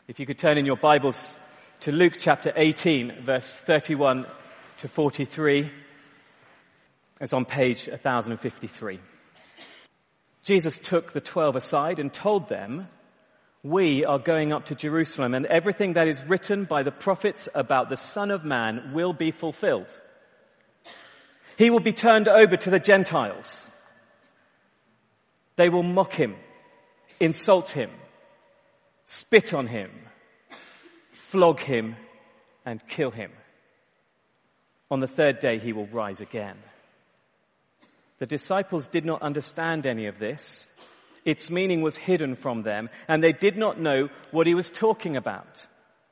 If you could turn in your Bibles to Luke chapter 18, verse 31 to 43, it's on page 1053. Jesus took the 12 aside and told them, "We are going up to Jerusalem, and everything that is written by the prophets about the Son of Man will be fulfilled. He will be turned over to the Gentiles. They will mock him, insult him, spit on him, flog him, and kill him. On the third day he will rise again." The disciples did not understand any of this. Its meaning was hidden from them, and they did not know what he was talking about.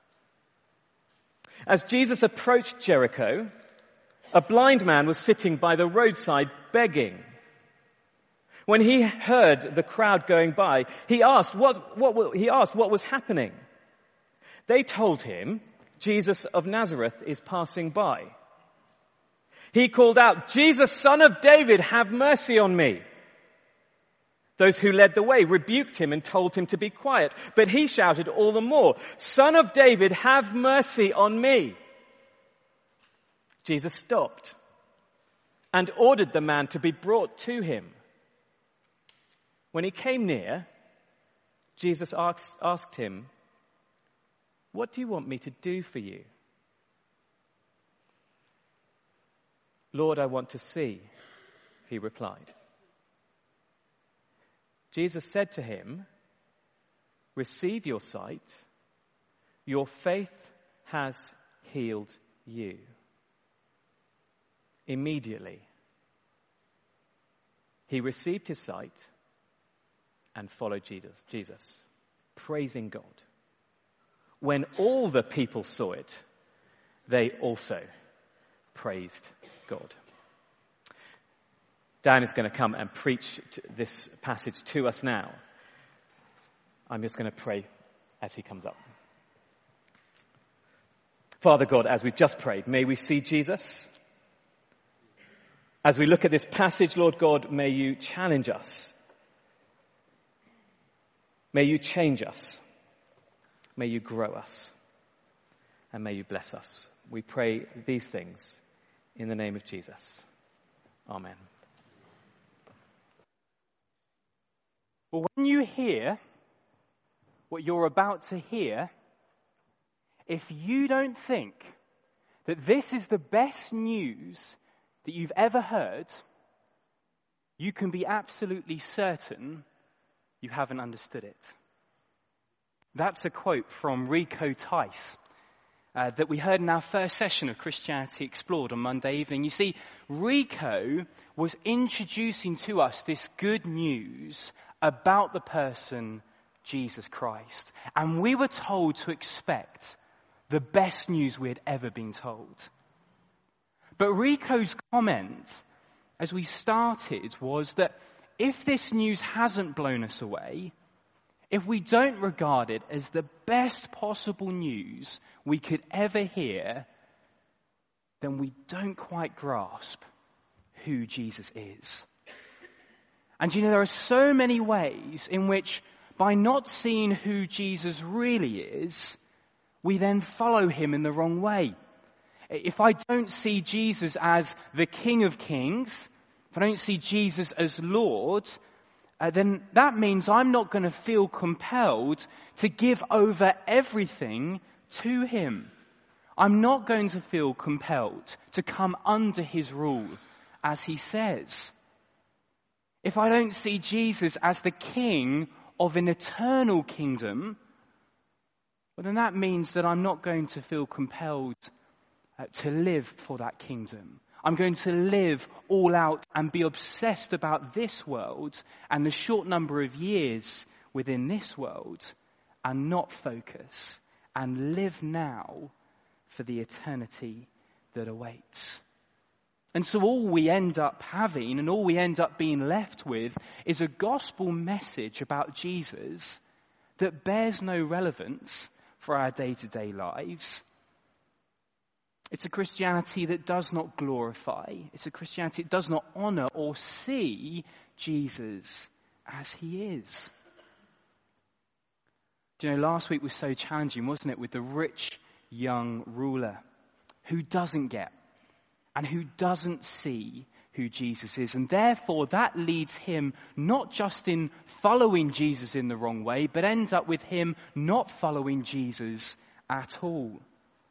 As Jesus approached Jericho, a blind man was sitting by the roadside begging. When he heard the crowd going by, he asked what was happening. They told him, "Jesus of Nazareth is passing by." He called out, "Jesus, Son of David, have mercy on me." Those who led the way rebuked him and told him to be quiet, but he shouted all the more, "Son of David, have mercy on me." Jesus stopped and ordered the man to be brought to him. When he came near, Jesus asked him, "What do you want me to do for you?" "Lord, I want to see," he replied. Jesus said to him, "Receive your sight. Your faith has healed you." Immediately, he received his sight and followed Jesus, praising God. When all the people saw it, they also praised God. Dan is going to come and preach this passage to us now. I'm just going to pray as he comes up. Father God, as we've just prayed, may we see Jesus. As we look at this passage, Lord God, may you challenge us. May you change us. May you grow us. And may you bless us. We pray these things in the name of Jesus. Amen. Well, when you hear what you're about to hear, if you don't think that this is the best news that you've ever heard, you can be absolutely certain you haven't understood it. That's a quote from Rico Tice that we heard in our first session of Christianity Explored on Monday evening. You see, Rico was introducing to us this good news about the person Jesus Christ. And we were told to expect the best news we had ever been told. But Rico's comment as we started was that if this news hasn't blown us away, if we don't regard it as the best possible news we could ever hear, then we don't quite grasp who Jesus is. And you know, there are so many ways in which, by not seeing who Jesus really is, we then follow him in the wrong way. If I don't see Jesus as the King of Kings, if I don't see Jesus as Lord, then that means I'm not going to feel compelled to give over everything to him. I'm not going to feel compelled to come under his rule, as he says. If I don't see Jesus as the king of an eternal kingdom, well, then that means that I'm not going to feel compelled to live for that kingdom. I'm going to live all out and be obsessed about this world and the short number of years within this world, and not focus and live now for the eternity that awaits. And so all we end up having and all we end up being left with is a gospel message about Jesus that bears no relevance for our day-to-day lives. It's a Christianity that does not glorify. It's a Christianity that does not honor or see Jesus as he is. Do you know, last week was so challenging, wasn't it, with the rich young ruler who doesn't get and who doesn't see who Jesus is. And therefore, that leads him not just in following Jesus in the wrong way, but ends up with him not following Jesus at all.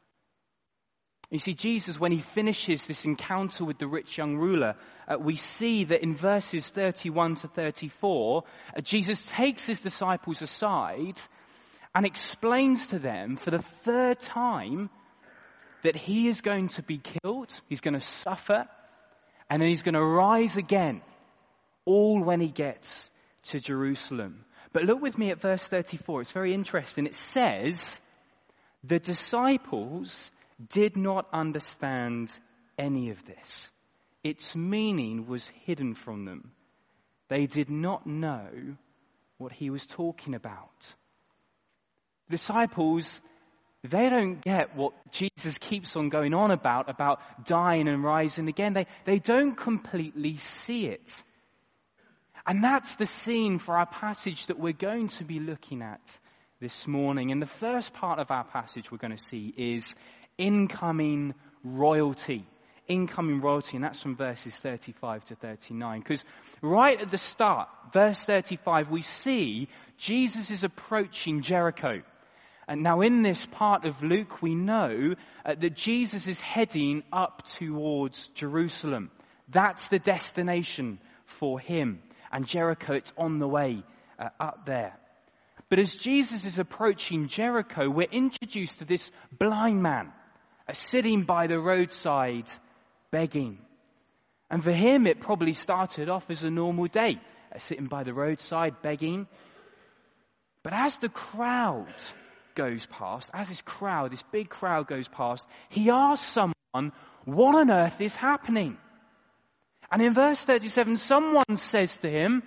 You see, Jesus, when he finishes this encounter with the rich young ruler, we see that in verses 31 to 34, Jesus takes his disciples aside and explains to them for the third time that he is going to be killed, he's going to suffer, and then he's going to rise again, all when he gets to Jerusalem. But look with me at verse 34. It's very interesting. It says, the disciples did not understand any of this. Its meaning was hidden from them. They did not know what he was talking about. The disciples, they don't get what Jesus keeps on going on about dying and rising again. They don't completely see it. And that's the scene for our passage that we're going to be looking at this morning. And the first part of our passage we're going to see is incoming royalty. Incoming royalty, and that's from verses 35 to 39. Because right at the start, verse 35, we see Jesus is approaching Jericho. And now in this part of Luke, we know that Jesus is heading up towards Jerusalem. That's the destination for him. And Jericho, it's on the way up there. But as Jesus is approaching Jericho, we're introduced to this blind man sitting by the roadside begging. And for him, it probably started off as a normal day, sitting by the roadside begging. But as the crowd goes past, as this big crowd goes past, he asks someone, what on earth is happening? And in verse 37, someone says to him,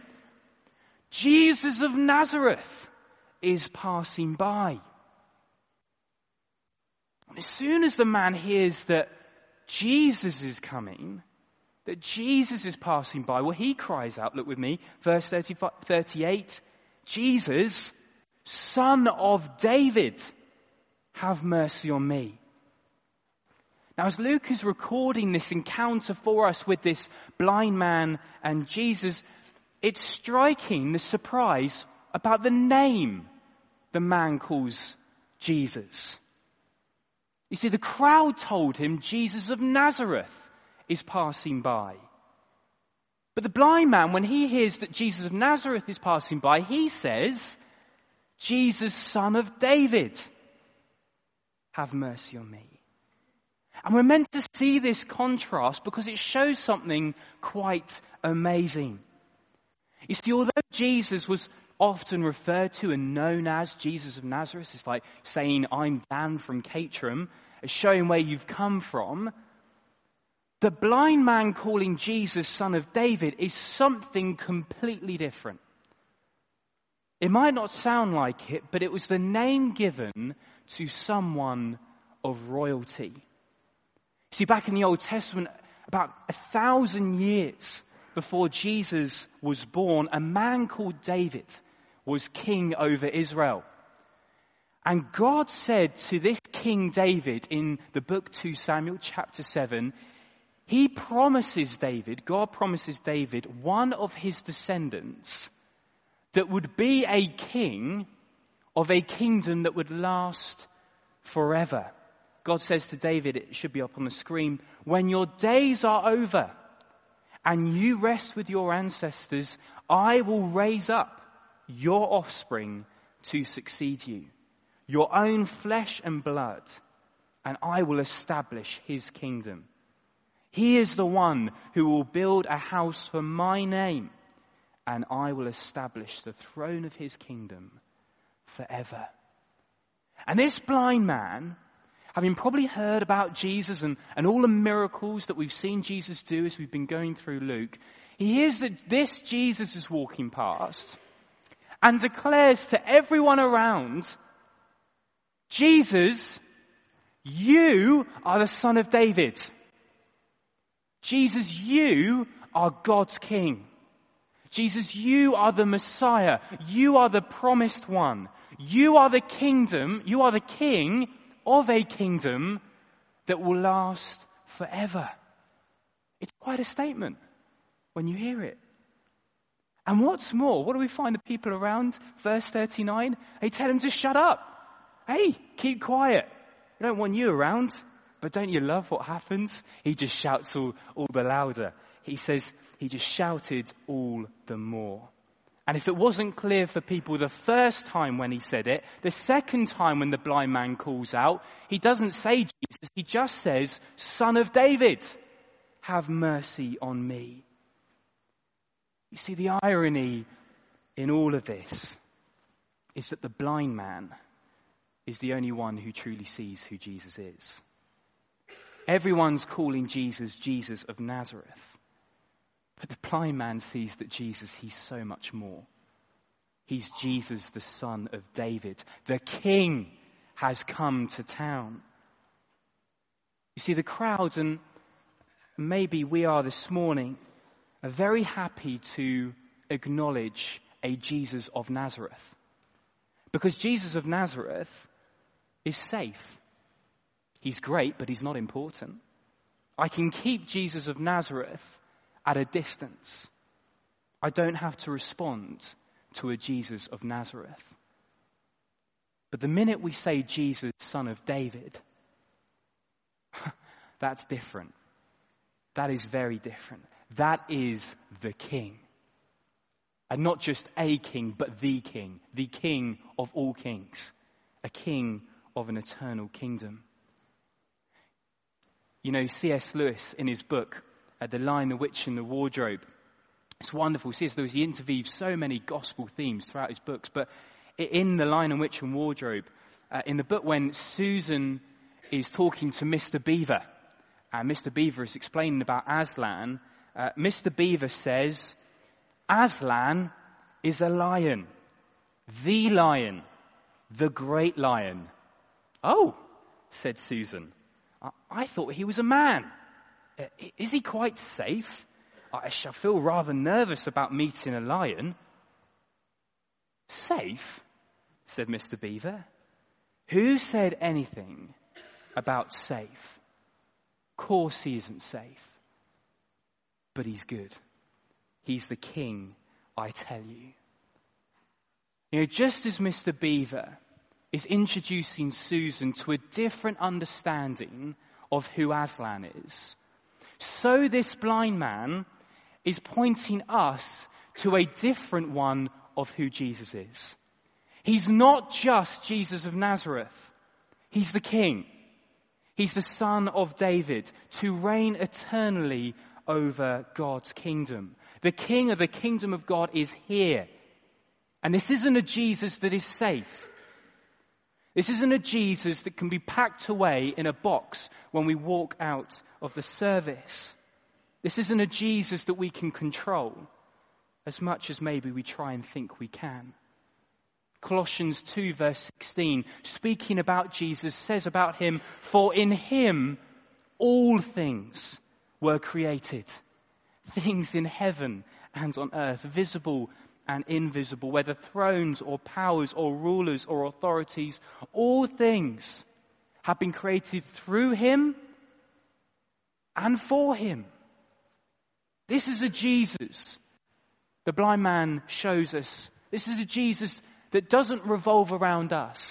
Jesus of Nazareth is passing by. And as soon as the man hears that Jesus is coming, that Jesus is passing by, well, he cries out, look with me, verse 38, Jesus, Son of David, have mercy on me. Now, as Luke is recording this encounter for us with this blind man and Jesus, it's striking the surprise about the name the man calls Jesus. You see, the crowd told him Jesus of Nazareth is passing by. But the blind man, when he hears that Jesus of Nazareth is passing by, he says, Jesus, Son of David, have mercy on me. And we're meant to see this contrast because it shows something quite amazing. You see, although Jesus was often referred to and known as Jesus of Nazareth, it's like saying, I'm Dan from Caterham, showing where you've come from. The blind man calling Jesus Son of David is something completely different. It might not sound like it, but it was the name given to someone of royalty. See, back in the Old Testament, about 1,000 years before Jesus was born, a man called David was king over Israel. And God said to this King David in the book 2 Samuel chapter 7, God promises David one of his descendants that would be a king of a kingdom that would last forever. God says to David, it should be up on the screen, when your days are over and you rest with your ancestors, I will raise up your offspring to succeed you, your own flesh and blood, and I will establish his kingdom. He is the one who will build a house for my name, and I will establish the throne of his kingdom forever. And this blind man, having probably heard about Jesus and all the miracles that we've seen Jesus do as we've been going through Luke, he hears that this Jesus is walking past and declares to everyone around, Jesus, you are the Son of David. Jesus, you are God's King. Jesus, you are the Messiah. You are the promised one. You are the kingdom. You are the king of a kingdom that will last forever. It's quite a statement when you hear it. And what's more, what do we find the people around? Verse 39, they tell him to shut up. Hey, keep quiet. We don't want you around. But don't you love what happens? He just shouts all the louder. He says he just shouted all the more. And if it wasn't clear for people the first time when he said it, the second time when the blind man calls out, he doesn't say Jesus, he just says, Son of David, have mercy on me. You see, the irony in all of this is that the blind man is the only one who truly sees who Jesus is. Everyone's calling Jesus, Jesus of Nazareth. But the blind man sees that Jesus, he's so much more. He's Jesus, the son of David. The king has come to town. You see, the crowds, and maybe we are this morning, are very happy to acknowledge a Jesus of Nazareth. Because Jesus of Nazareth is safe. He's great, but he's not important. I can keep Jesus of Nazareth at a distance. I don't have to respond to a Jesus of Nazareth. But the minute we say Jesus, son of David, that's different. That is very different. That is the king. And not just a king, but the king of all kings, a king of an eternal kingdom. You know, C.S. Lewis, in his book, The Lion, the Witch and the Wardrobe, it's wonderful. C.S. Lewis, he interweaves so many gospel themes throughout his books, but in The Lion and Witch and Wardrobe, in the book when Susan is talking to Mr. Beaver, and Mr. Beaver is explaining about Aslan, Mr. Beaver says, Aslan is a lion, the great lion. Oh, said Susan. I thought he was a man. Is he quite safe? I shall feel rather nervous about meeting a lion. Safe? Said Mr. Beaver. Who said anything about safe? Of course he isn't safe. But he's good. He's the king, I tell you. You know, just as Mr. Beaver is introducing Susan to a different understanding of who Aslan is, so this blind man is pointing us to a different one of who Jesus is. He's not just Jesus of Nazareth. He's the king. He's the son of David to reign eternally over God's kingdom. The king of the kingdom of God is here. And this isn't a Jesus that is safe. This isn't a Jesus that can be packed away in a box when we walk out of the service. This isn't a Jesus that we can control as much as maybe we try and think we can. Colossians 2 verse 16, speaking about Jesus, says about him, for in him all things were created. Things in heaven and on earth, visible and invisible, whether thrones or powers or rulers or authorities, all things have been created through him and for him. This is a Jesus, the blind man shows us. This is a Jesus that doesn't revolve around us,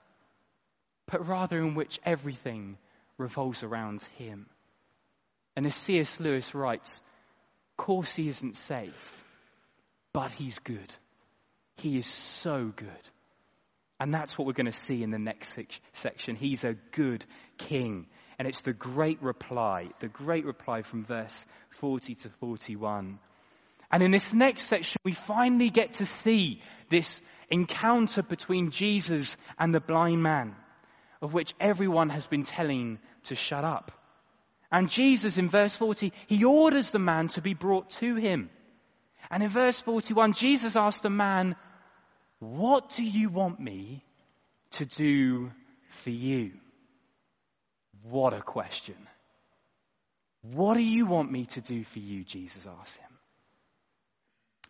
but rather in which everything revolves around him. And as C.S. Lewis writes, of course he isn't safe, but he's good. He is so good. And that's what we're going to see in the next section. He's a good king. And it's the great reply from verse 40 to 41. And in this next section, we finally get to see this encounter between Jesus and the blind man, of which everyone has been telling to shut up. And Jesus, in verse 40, he orders the man to be brought to him. And in verse 41, Jesus asked the man, what do you want me to do for you? What a question. What do you want me to do for you? Jesus asked him.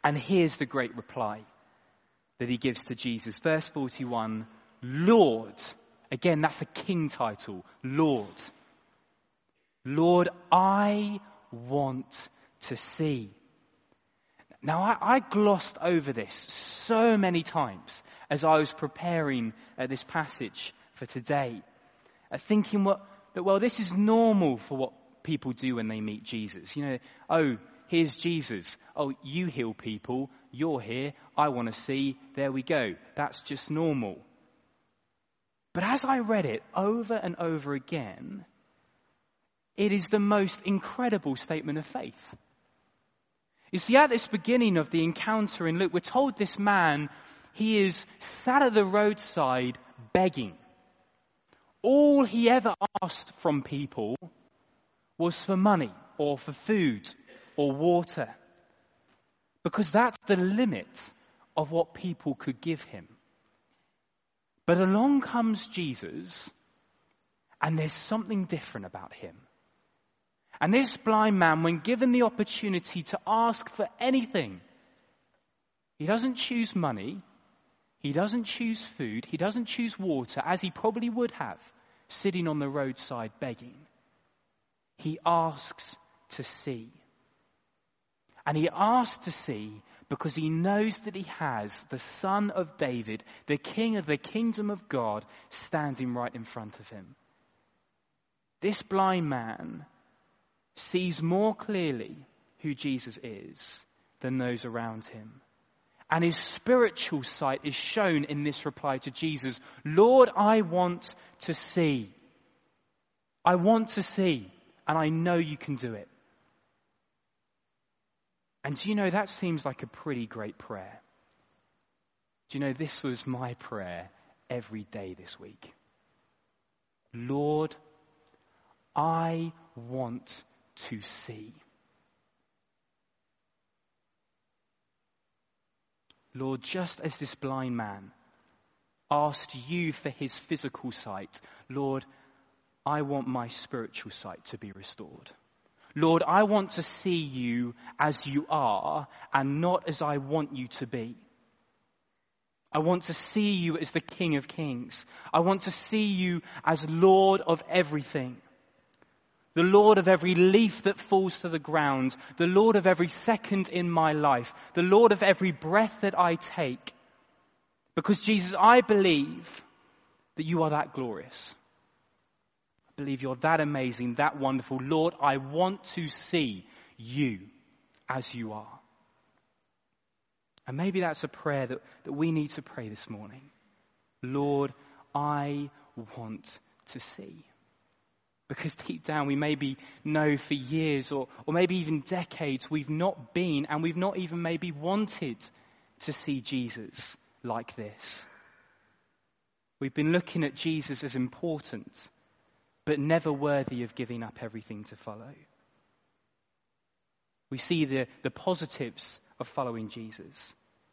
And here's the great reply that he gives to Jesus. Verse 41, Lord. Again, that's a king title. Lord. Lord, I want to see. Now, I glossed over this so many times as I was preparing this passage for today, thinking, well, this is normal for what people do when they meet Jesus. You know, oh, here's Jesus. Oh, you heal people. You're here. I want to see. There we go. That's just normal. But as I read it over and over again, it is the most incredible statement of faith. You see, at this beginning of the encounter in Luke, we're told this man, he is sat at the roadside begging. All he ever asked from people was for money or for food or water, because that's the limit of what people could give him. But along comes Jesus, and there's something different about him. And this blind man, when given the opportunity to ask for anything, he doesn't choose money, he doesn't choose food, he doesn't choose water, as he probably would have, sitting on the roadside begging. He asks to see. And he asks to see because he knows that he has the Son of David, the King of the kingdom of God, standing right in front of him. This blind man sees more clearly who Jesus is than those around him. And his spiritual sight is shown in this reply to Jesus. Lord, I want to see. I want to see, and I know you can do it. And do you know, that seems like a pretty great prayer. Do you know, this was my prayer every day this week. Lord, I want to see. Lord, just as this blind man asked you for his physical sight, Lord, I want my spiritual sight to be restored. Lord, I want to see you as you are and not as I want you to be. I want to see you as the King of Kings. I want to see you as Lord of everything. The Lord of every leaf that falls to the ground. The Lord of every second in my life. The Lord of every breath that I take. Because Jesus, I believe that you are that glorious. I believe you're that amazing, that wonderful. Lord, I want to see you as you are. And maybe that's a prayer that we need to pray this morning. Lord, I want to see. Because deep down we maybe know for years or maybe even decades we've not been and we've not even maybe wanted to see Jesus like this. We've been looking at Jesus as important, but never worthy of giving up everything to follow. We see the positives of following Jesus,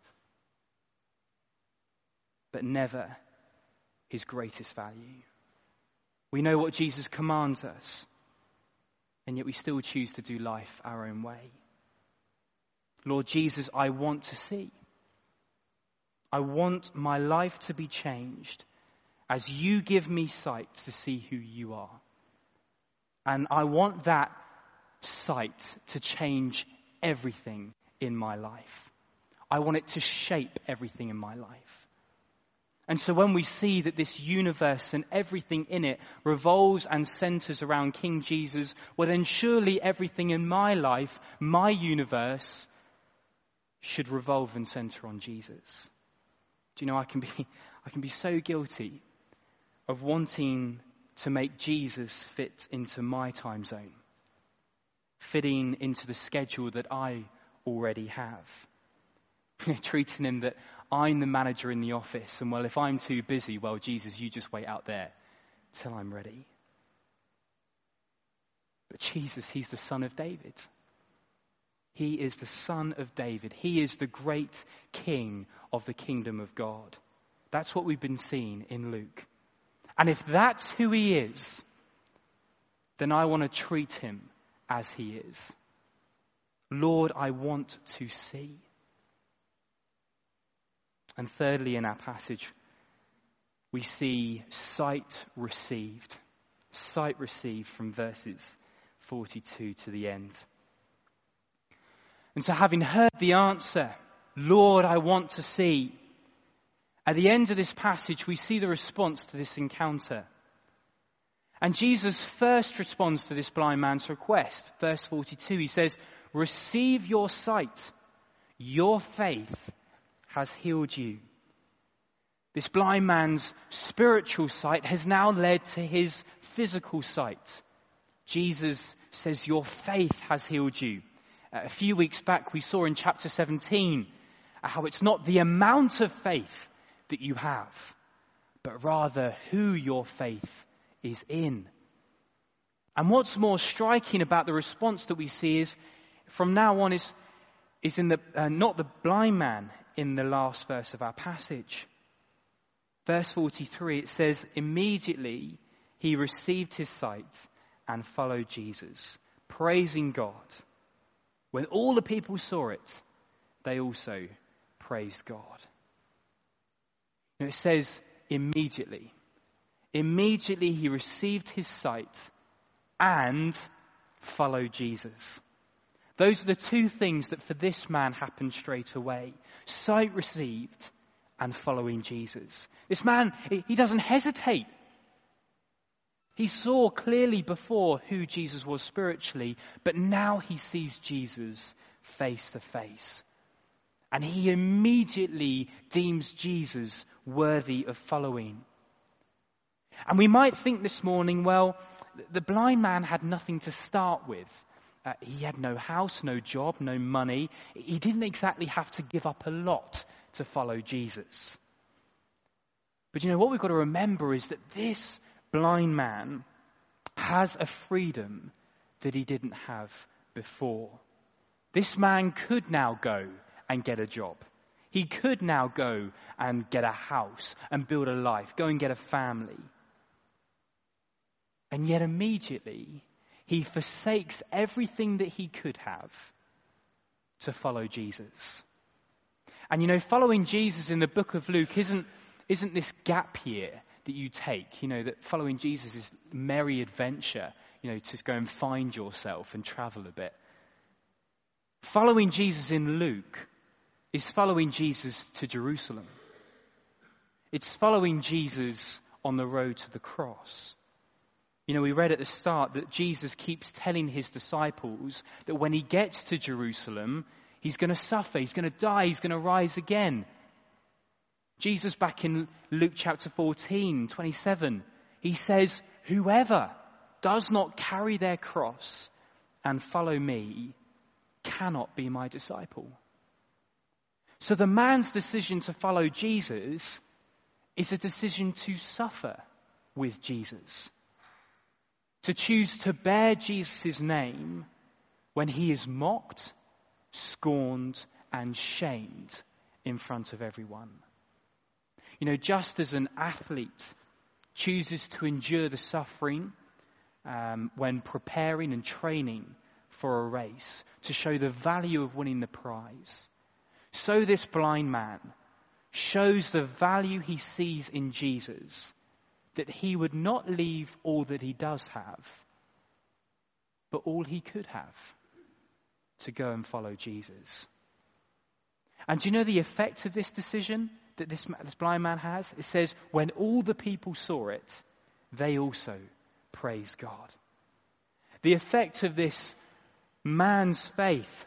but never his greatest value. We know what Jesus commands us, and yet we still choose to do life our own way. Lord Jesus, I want to see. I want my life to be changed as you give me sight to see who you are. And I want that sight to change everything in my life. I want it to shape everything in my life. And so when we see that this universe and everything in it revolves and centers around King Jesus, well then surely everything in my life, my universe, should revolve and center on Jesus. Do you know, I can be so guilty of wanting to make Jesus fit into my time zone, fitting into the schedule that I already have. Treating him that I'm the manager in the office, and well, if I'm too busy, well, Jesus, you just wait out there till I'm ready. But Jesus, he's the Son of David. He is the Son of David. He is the great King of the kingdom of God. That's what we've been seeing in Luke. And if that's who he is, then I want to treat him as he is. Lord, I want to see. And thirdly, in our passage, we see sight received. Sight received from verses 42 to the end. And so having heard the answer, Lord, I want to see, at the end of this passage, we see the response to this encounter. And Jesus first responds to this blind man's request. Verse 42, he says, receive your sight. Your faith has healed you. This blind man's spiritual sight has now led to his physical sight. Jesus says, your faith has healed you. A few weeks back, we saw in chapter 17 how it's not the amount of faith that you have, but rather who your faith is in. And what's more striking about the response that we see is, from now on, is in the not the blind man in the last verse of our passage. Verse 43, it says, immediately he received his sight and followed Jesus, praising God. When all the people saw it, they also praised God. And it says immediately. Immediately he received his sight and followed Jesus. Those are the two things that for this man happened straight away. Sight received and following Jesus. This man, he doesn't hesitate. He saw clearly before who Jesus was spiritually, but now he sees Jesus face to face. And he immediately deems Jesus worthy of following. And we might think this morning, well, the blind man had nothing to start with. He had no house, no job, no money. He didn't exactly have to give up a lot to follow Jesus. But what we've got to remember is that this blind man has a freedom that he didn't have before. This man could now go and get a job. He could now go and get a house and build a life, go and get a family. And yet immediately he forsakes everything that he could have to follow Jesus. And following Jesus in the book of Luke isn't this gap year that you take, that following Jesus is merry adventure, to go and find yourself and travel a bit. Following Jesus in Luke is following Jesus to Jerusalem. It's following Jesus on the road to the cross. We read at the start that Jesus keeps telling his disciples that when he gets to Jerusalem, he's going to suffer, he's going to die, he's going to rise again. Jesus, back in Luke chapter 14, 27, he says, whoever does not carry their cross and follow me cannot be my disciple. So the man's decision to follow Jesus is a decision to suffer with Jesus. To choose to bear Jesus' name when he is mocked, scorned, and shamed in front of everyone. Just as an athlete chooses to endure the suffering when preparing and training for a race to show the value of winning the prize, so this blind man shows the value he sees in Jesus, that he would not leave all that he does have, but all he could have, to go and follow Jesus. And do you know the effect of this decision that this blind man has? It says, when all the people saw it, they also praised God. The effect of this man's faith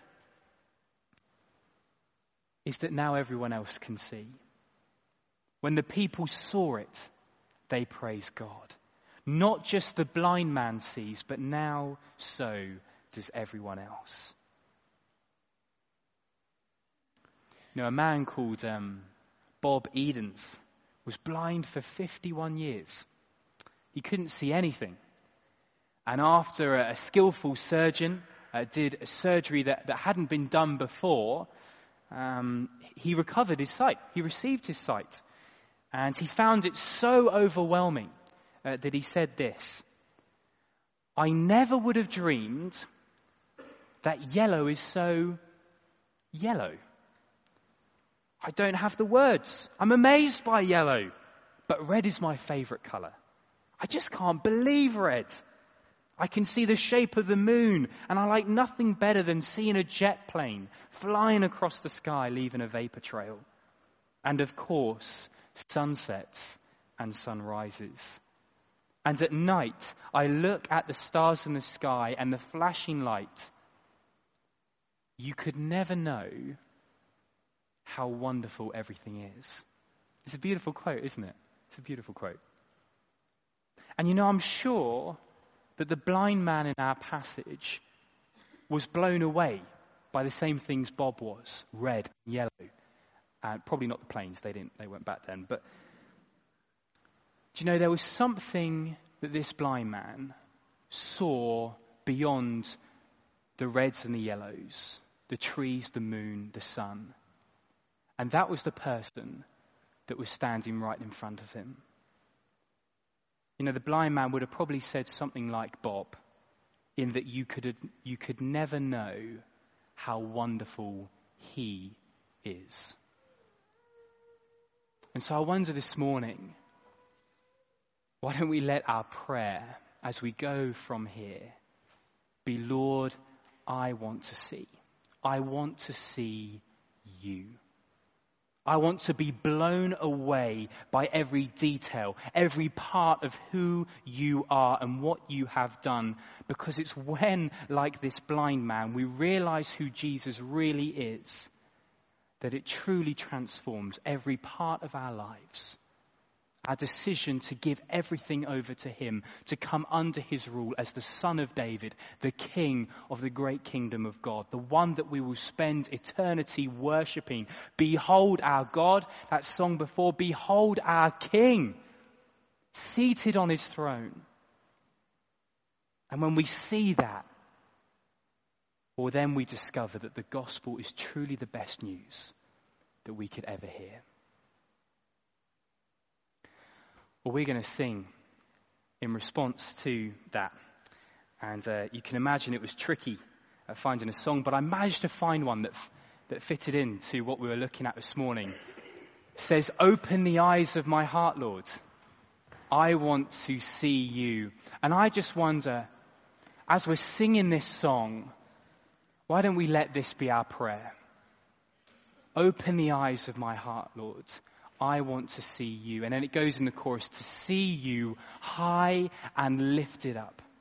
is that now everyone else can see. When the people saw it, they praise God. Not just the blind man sees, but now so does everyone else. A man called Bob Edens was blind for 51 years. He couldn't see anything. And after a skillful surgeon did a surgery that hadn't been done before, he recovered his sight. He received his sight. And he found it so overwhelming that he said this: I never would have dreamed that yellow is so yellow. I don't have the words. I'm amazed by yellow. But red is my favorite color. I just can't believe red. I can see the shape of the moon, and I like nothing better than seeing a jet plane flying across the sky, leaving a vapor trail. And of course, sunsets and sunrises. And at night, I look at the stars in the sky and the flashing light. You could never know how wonderful everything is. It's a beautiful quote, isn't it? It's a beautiful quote. And I'm sure that the blind man in our passage was blown away by the same things Bob was, red, yellow, and probably not the planes, they weren't back then. But do you know, there was something that this blind man saw beyond the reds and the yellows, the trees, the moon, the sun. And that was the person that was standing right in front of him. The blind man would have probably said something like Bob, in that you could never know how wonderful he is. And so I wonder this morning, why don't we let our prayer as we go from here be, Lord, I want to see. I want to see you. I want to be blown away by every detail, every part of who you are and what you have done. Because it's when, like this blind man, we realize who Jesus really is, that it truly transforms every part of our lives. Our decision to give everything over to him, to come under his rule as the Son of David, the King of the great kingdom of God, the one that we will spend eternity worshipping. Behold our God, that song before, behold our King, seated on his throne. And when we see that, well, then we discover that the gospel is truly the best news that we could ever hear. Well, we're going to sing in response to that. And you can imagine it was tricky finding a song, but I managed to find one that fitted into what we were looking at this morning. It says, "Open the eyes of my heart, Lord. I want to see you." And I just wonder, as we're singing this song, why don't we let this be our prayer? Open the eyes of my heart, Lord. I want to see you. And then it goes in the chorus, to see you high and lifted up,